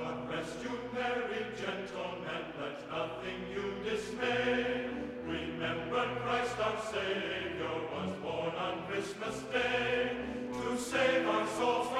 God rest you, merry gentlemen, let nothing you dismay. Remember Christ our Savior was born on Christmas Day to save our souls